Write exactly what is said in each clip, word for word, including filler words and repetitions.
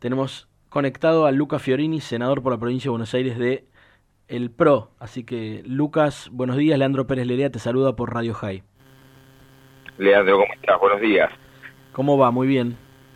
Tenemos conectado a Lucas Fiorini, senador por la provincia de Buenos Aires de El P R O. Así que, Lucas, buenos días. Leandro Pérez Lerea te saluda por Radio High. Leandro, ¿cómo estás? Buenos días. ¿Cómo va? Muy bien.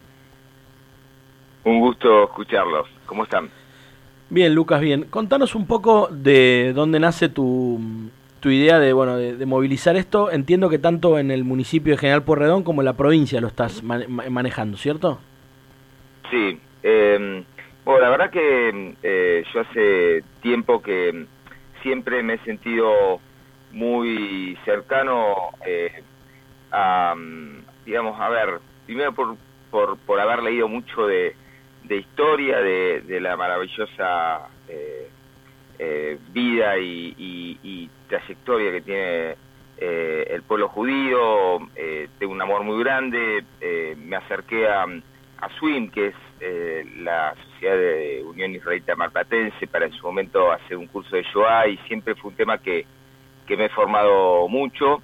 Un gusto escucharlos. ¿Cómo están? Bien, Lucas, bien. Contanos un poco de dónde nace tu, tu idea de, bueno, de, de movilizar esto. Entiendo que tanto en el municipio de General Pueyrredón como en la provincia lo estás man manejando, ¿cierto? Sí. Eh, bueno, la verdad que eh, yo hace tiempo que siempre me he sentido muy cercano eh, a, digamos, a ver, primero por, por, por haber leído mucho de, de historia, de, de la maravillosa eh, eh, vida y, y, y trayectoria que tiene eh, el pueblo judío. Eh, tengo un amor muy grande. Eh, me acerqué a, a S U I M, que es eh, la Sociedad de Unión Israelita Marplatense, para en su momento hacer un curso de Shoah, y siempre fue un tema que, que me he formado mucho,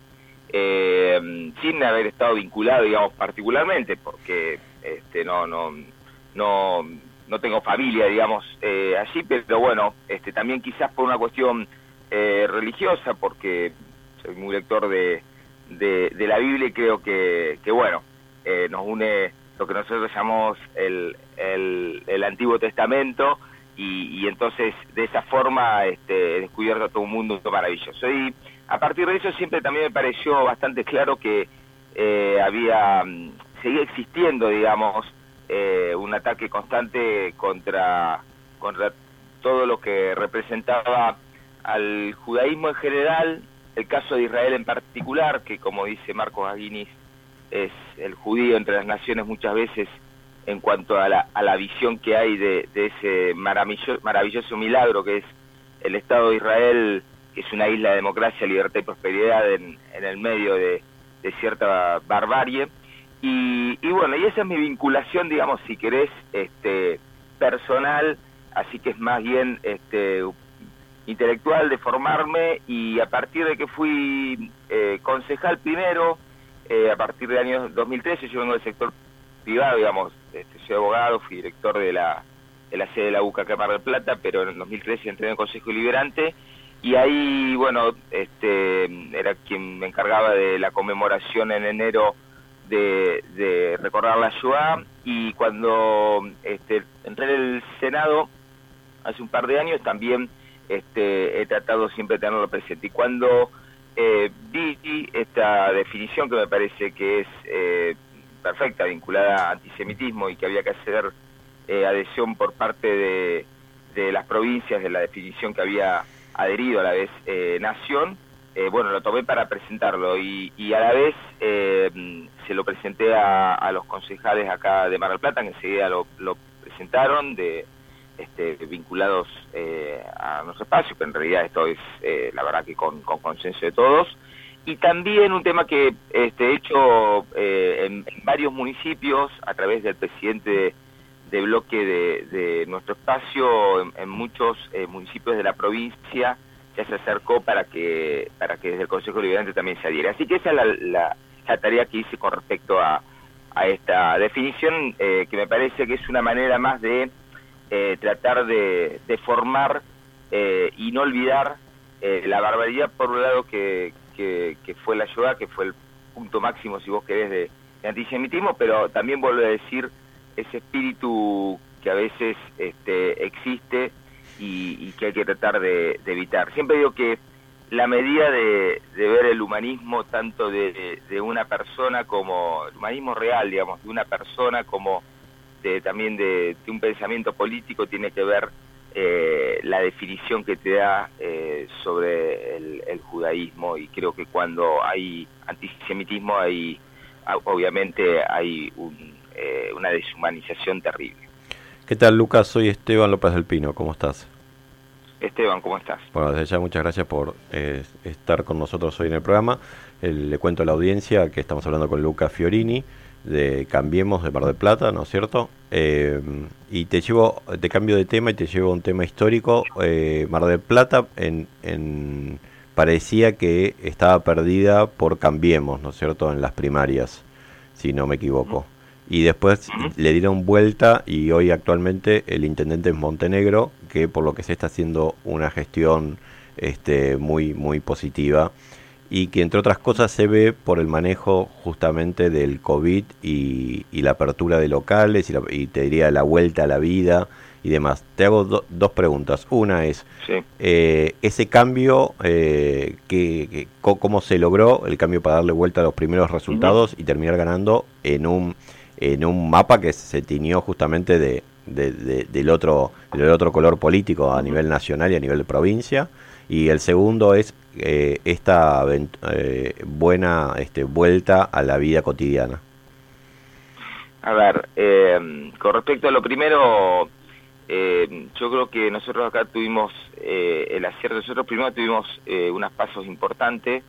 eh, sin haber estado vinculado, digamos, particularmente, porque este, no, no, no, no tengo familia, digamos, eh, allí, pero bueno, este, también quizás por una cuestión eh, religiosa, porque soy muy lector de, de, de la Biblia, y creo que, que bueno, eh, nos une lo que nosotros llamamos el, el, el Antiguo Testamento, y, y entonces de esa forma este, he descubierto todo un mundo maravilloso. Y a partir de eso siempre también me pareció bastante claro que eh, había, seguía existiendo, digamos, eh, un ataque constante contra, contra todo lo que representaba al judaísmo en general, el caso de Israel en particular, que como dice Marcos Aguinis, es el judío entre las naciones muchas veces en cuanto a la, a la visión que hay de, de ese maravilloso, maravilloso milagro que es el Estado de Israel, que es una isla de democracia, libertad y prosperidad en, en el medio de, de cierta barbarie. Y, y bueno, y esa es mi vinculación, digamos, si querés, este, personal, así que es más bien este, intelectual, de formarme, y a partir de que fui eh, concejal primero, Eh, a partir del año dos mil trece, yo vengo del sector privado, digamos, este, soy abogado, fui director de la, de la sede de la U C A acá en Mar del Plata, pero en el dos mil trece entré en el Consejo Deliberante, y ahí, bueno, este, era quien me encargaba de la conmemoración en enero de, de recordar la Shoah, y cuando este, entré en el Senado hace un par de años, también este, he tratado siempre de tenerlo presente. Y cuando Eh, vi esta definición, que me parece que es eh, perfecta, vinculada a antisemitismo, y que había que hacer eh, adhesión por parte de, de las provincias de la definición que había adherido a la vez eh, nación, eh, bueno, lo tomé para presentarlo, y, y a la vez eh, se lo presenté a, a los concejales acá de Mar del Plata, que enseguida lo, lo presentaron, de Este, vinculados eh, a nuestro espacio, pero en realidad esto es, eh, la verdad, que con, con consenso de todos. Y también un tema que este, he hecho eh, en, en varios municipios, a través del presidente de, de bloque de, de nuestro espacio, en, en muchos eh, municipios de la provincia, ya se acercó para que para que desde el Consejo Deliberante también se adhiera. Así que esa es la, la, la tarea que hice con respecto a, a esta definición, eh, que me parece que es una manera más de Eh, tratar de, de formar eh, y no olvidar eh, la barbaridad, por un lado, que, que, que fue la Shoah, que fue el punto máximo, si vos querés, de, de antisemitismo, pero también vuelvo a decir ese espíritu que a veces este, existe y, y que hay que tratar de, de evitar. Siempre digo que la medida de, de ver el humanismo, tanto de, de, de una persona como, el humanismo real, digamos, de una persona como De, también de, de un pensamiento político, tiene que ver eh, la definición que te da eh, sobre el, el judaísmo, y creo que cuando hay antisemitismo hay, obviamente, hay un, eh, una deshumanización terrible. ¿Qué tal, Lucas? Soy Esteban López del Pino, ¿cómo estás? Esteban, ¿cómo estás? Bueno, desde ya muchas gracias por eh, estar con nosotros hoy en el programa. Eh, le cuento a la audiencia que estamos hablando con Lucas Fiorini, de Cambiemos de Mar del Plata, ¿no es cierto? Eh, y te llevo, te cambio de tema y te llevo a un tema histórico. Eh, Mar del Plata en, en, parecía que estaba perdida por Cambiemos, ¿no es cierto?, en las primarias, si no me equivoco. y después uh-huh. le dieron vuelta y hoy actualmente el intendente es Montenegro, que por lo que se está haciendo una gestión este, muy, muy positiva y que entre otras cosas se ve por el manejo justamente del COVID y, y la apertura de locales y, la, y te diría la vuelta a la vida y demás. Te hago do, dos preguntas. Una es, sí. eh, ese cambio, eh, que, que, ¿cómo se logró el cambio para darle vuelta a los primeros resultados uh-huh. y terminar ganando en un en un mapa que se tiñó justamente de, de, de, del, otro, del otro color político a uh-huh. nivel nacional y a nivel de provincia? Y el segundo es eh, esta eh, buena este, vuelta a la vida cotidiana. A ver, eh, con respecto a lo primero... Eh, yo creo que nosotros acá tuvimos eh, el acierto. Nosotros primero tuvimos eh, unos pasos importantes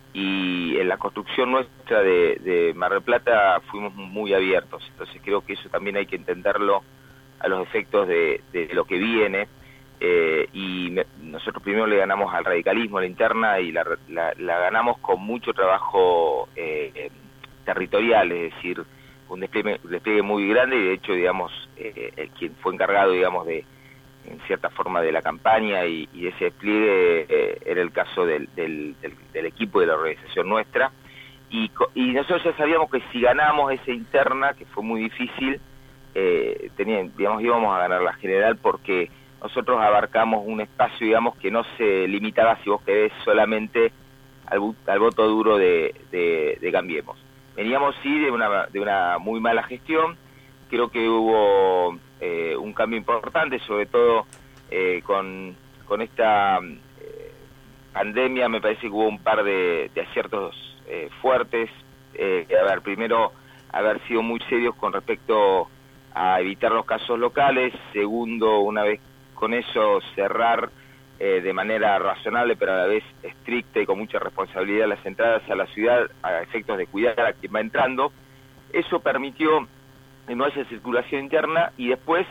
y en la construcción nuestra de, de Mar del Plata fuimos muy abiertos, entonces creo que eso también hay que entenderlo a los efectos de, de lo que viene, eh, y me, nosotros primero le ganamos al radicalismo, a la interna, y la, la, la ganamos con mucho trabajo eh, territorial, es decir, un despliegue, un despliegue muy grande, y de hecho, digamos, eh, el quien fue encargado, digamos, de, en cierta forma, de la campaña y, y de ese despliegue, eh, era el caso del, del, del, del equipo de la organización nuestra, y, y nosotros ya sabíamos que si ganamos esa interna, que fue muy difícil, eh, tenía, digamos, íbamos a ganar la general, porque nosotros abarcamos un espacio, digamos, que no se limitaba, si vos querés, solamente al, al voto duro de, de, de Cambiemos. Veníamos sí de una de una muy mala gestión. Creo que hubo eh, un cambio importante, sobre todo eh, con, con esta eh, pandemia. Me parece que hubo un par de, de aciertos eh, fuertes. Eh, a ver, primero, haber sido muy serios con respecto a evitar los casos locales. Segundo, una vez con eso, cerrar Eh, de manera razonable, pero a la vez estricta y con mucha responsabilidad las entradas a la ciudad a efectos de cuidar a quien va entrando. Eso permitió que no haya circulación interna, y después,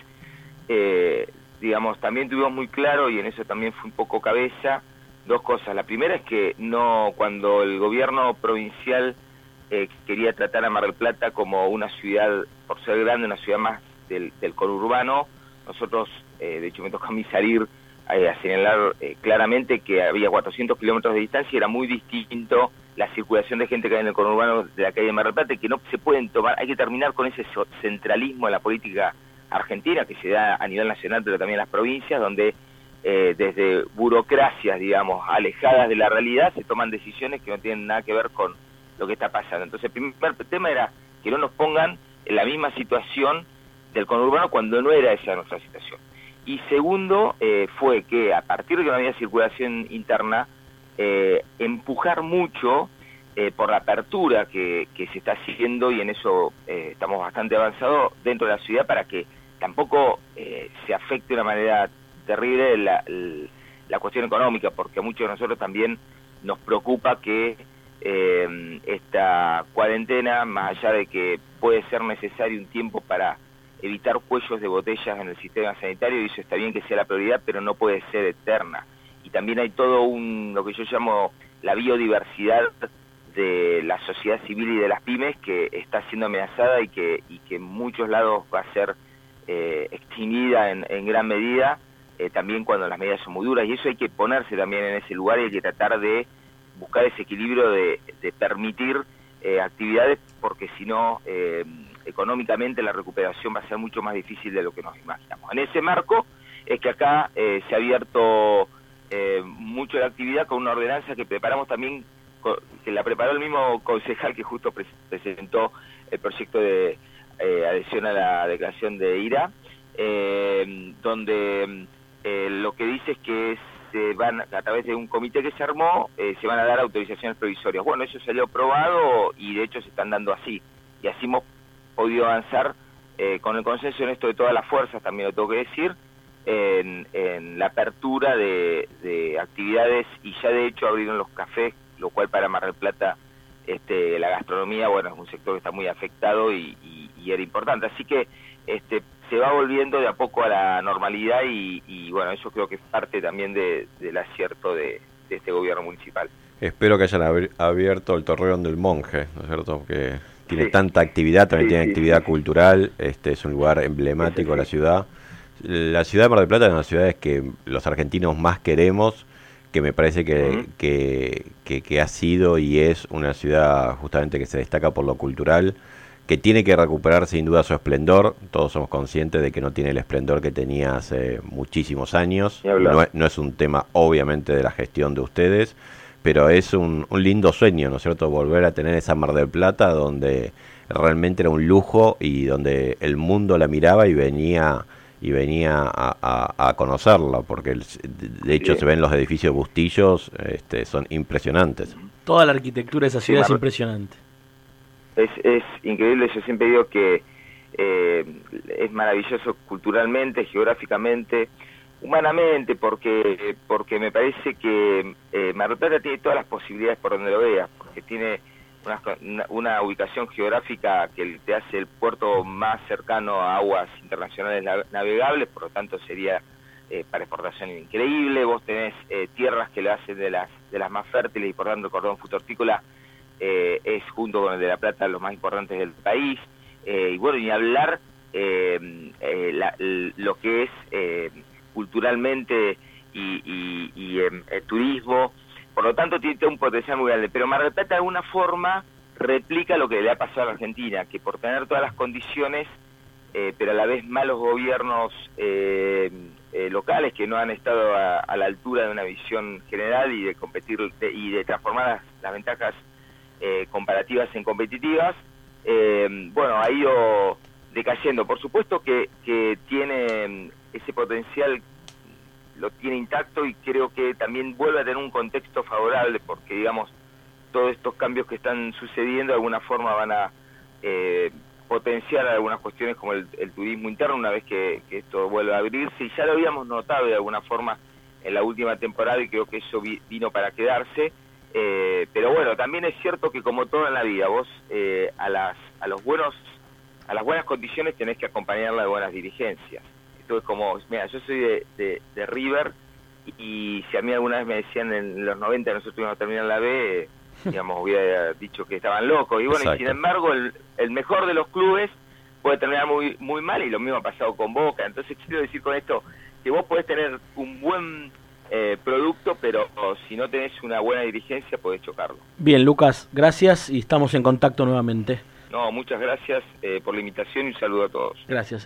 eh, digamos, también tuvimos muy claro, y en eso también fue un poco cabeza, dos cosas. La primera es que no, cuando el gobierno provincial eh, quería tratar a Mar del Plata como una ciudad, por ser grande, una ciudad más del, del conurbano, nosotros, eh, de hecho me tocó a mí salir a señalar eh, claramente que había cuatrocientos kilómetros de distancia y era muy distinto la circulación de gente que hay en el conurbano de la calle de Mar del Plata, que no se pueden tomar. Hay que terminar con ese centralismo en la política argentina que se da a nivel nacional, pero también en las provincias, donde eh, desde burocracias, digamos, alejadas de la realidad, se toman decisiones que no tienen nada que ver con lo que está pasando. Entonces el primer tema era que no nos pongan en la misma situación del conurbano cuando no era esa nuestra situación. Y segundo, eh, fue que a partir de que no había circulación interna, eh, empujar mucho eh, por la apertura que, que se está haciendo, y en eso eh, estamos bastante avanzados dentro de la ciudad, para que tampoco eh, se afecte de una manera terrible la, la cuestión económica, porque a muchos de nosotros también nos preocupa que eh, esta cuarentena, más allá de que puede ser necesario un tiempo para evitar cuellos de botellas en el sistema sanitario, y eso está bien que sea la prioridad, pero no puede ser eterna. Y también hay todo un, lo que yo llamo la biodiversidad de la sociedad civil y de las pymes, que está siendo amenazada y que, y que en muchos lados va a ser eh, extinguida en, en gran medida, eh, también cuando las medidas son muy duras, y eso hay que ponerse también en ese lugar, y hay que tratar de buscar ese equilibrio de, de permitir eh, actividades, porque si no, eh, económicamente la recuperación va a ser mucho más difícil de lo que nos imaginamos. En ese marco es que acá eh, se ha abierto eh, mucho la actividad con una ordenanza que preparamos también, que la preparó el mismo concejal que justo pre presentó el proyecto de eh, adhesión a la declaración de IRA, eh, donde eh, lo que dice es que se van, a través de un comité que se armó, eh, se van a dar autorizaciones provisorias. Bueno, eso salió aprobado y de hecho se están dando así, y así hemos podido avanzar eh, con el consenso en esto de todas las fuerzas, también lo tengo que decir, en, en la apertura de, de actividades, y ya de hecho abrieron los cafés, lo cual para Mar del Plata, este, la gastronomía, bueno, es un sector que está muy afectado y, y, y era importante, así que este, se va volviendo de a poco a la normalidad, y, y bueno, eso creo que es parte también de, del acierto de, de este gobierno municipal. Espero que hayan abierto el Torreón del Monje, ¿no es cierto? Que tiene Sí. tanta actividad, también Sí, tiene sí, actividad sí. cultural, este es un lugar emblemático de la ciudad. La ciudad de Mar del Plata es una de las ciudades que los argentinos más queremos, que me parece que, Ujú. que, que, que ha sido y es una ciudad justamente que se destaca por lo cultural, que tiene que recuperar sin duda su esplendor. Todos somos conscientes de que no tiene el esplendor que tenía hace muchísimos años. Ni hablar. No es, no es un tema obviamente de la gestión de ustedes, pero es un, un lindo sueño, ¿no es cierto? Volver a tener esa Mar del Plata donde realmente era un lujo y donde el mundo la miraba y venía y venía a, a, a conocerla, porque el, de hecho Sí. se ven los edificios Bustillos, este, son impresionantes. Toda la arquitectura de esa ciudad Sí, es impresionante. Es, es increíble, yo siempre digo que eh, es maravilloso culturalmente, geográficamente, humanamente, porque porque me parece que eh, Mar del Plata tiene todas las posibilidades por donde lo veas, porque tiene una, una, una ubicación geográfica que te hace el puerto más cercano a aguas internacionales navegables, por lo tanto sería eh, para exportación increíble. Vos tenés eh, tierras que lo hacen de las de las más fértiles y por tanto el cordón futortícola eh, es junto con el de La Plata los más importantes del país. Eh, y bueno, ni hablar eh, eh, la, lo que es eh, culturalmente y, y, y eh, eh, turismo. Por lo tanto tiene un potencial muy grande, pero Mar del Plata de alguna forma replica lo que le ha pasado a la Argentina, que por tener todas las condiciones, eh, pero a la vez malos gobiernos eh, eh, locales que no han estado a, a la altura de una visión general y de competir de, y de transformar las, las ventajas eh, comparativas en competitivas, eh, bueno, ha ido decayendo. Por supuesto que, que tiene ese potencial, lo tiene intacto, y creo que también vuelve a tener un contexto favorable, porque digamos todos estos cambios que están sucediendo de alguna forma van a eh, potenciar algunas cuestiones como el, el turismo interno una vez que, que esto vuelva a abrirse, y ya lo habíamos notado de alguna forma en la última temporada, y creo que eso vi, vino para quedarse. Eh, pero bueno, también es cierto que como todo en la vida, vos eh, a las a los buenos a las buenas condiciones tenés que acompañarla de buenas dirigencias. Esto es como, mira, yo soy de, de, de River, y si a mí alguna vez me decían en los noventa nosotros íbamos a terminar la B, digamos, hubiera dicho que estaban locos. Y bueno, Exacto. y sin embargo el, el mejor de los clubes puede terminar muy muy mal, y lo mismo ha pasado con Boca. Entonces quiero decir con esto que vos podés tener un buen eh, producto, pero si no tenés una buena dirigencia podés chocarlo. Bien, Lucas, gracias y estamos en contacto nuevamente. No, muchas gracias eh, por la invitación y un saludo a todos. Gracias.